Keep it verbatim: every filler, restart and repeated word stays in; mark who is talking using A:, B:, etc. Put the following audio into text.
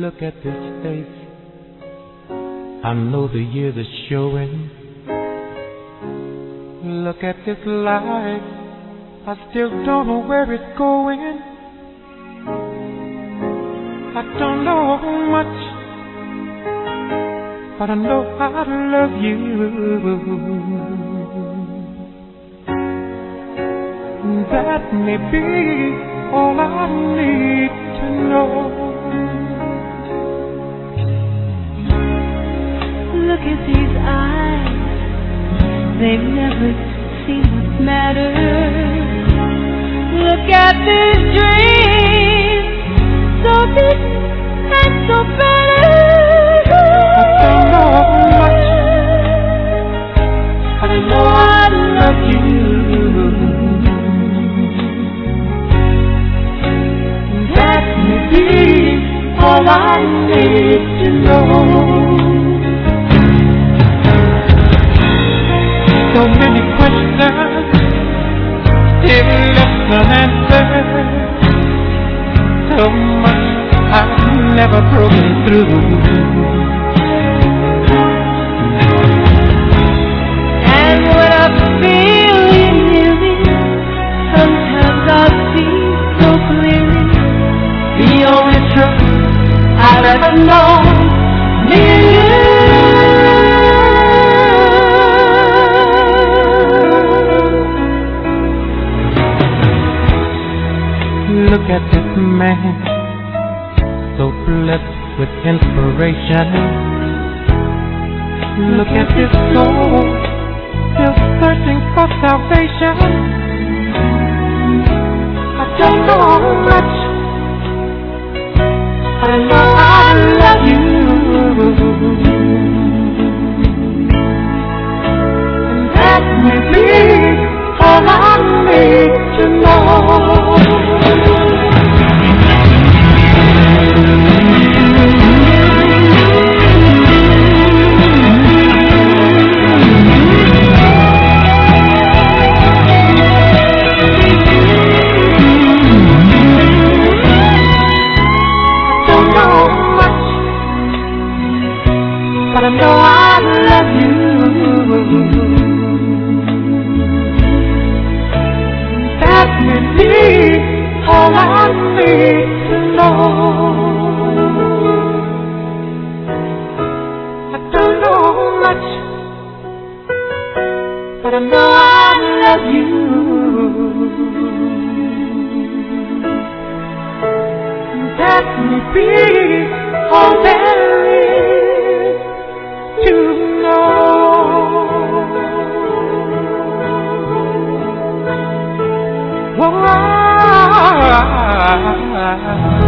A: Look at this face, I know the years are showing. Look at this life, I still don't know where it's going. I don't know much, but I know how to love you. That may be all I need to know.
B: Look at these eyes, they've never seen what matters. Look at these dreams, so big and so better.
A: I don't know much, but I know I love you. That may be all I need to know. So many questions, still left unanswered. So much I've never broken through.
B: And when I feel you near me, sometimes I see so clearly the only truth I've ever known, me and you.
A: Look at this man, so blessed with inspiration. Look at his soul, still searching for salvation. I don't know much, but I know I love you. And that may be all I need to know. But I know I love you. That may be all I need to know. I don't know much, but I know I love you. That may be all there is to know. Oh, I, I, I,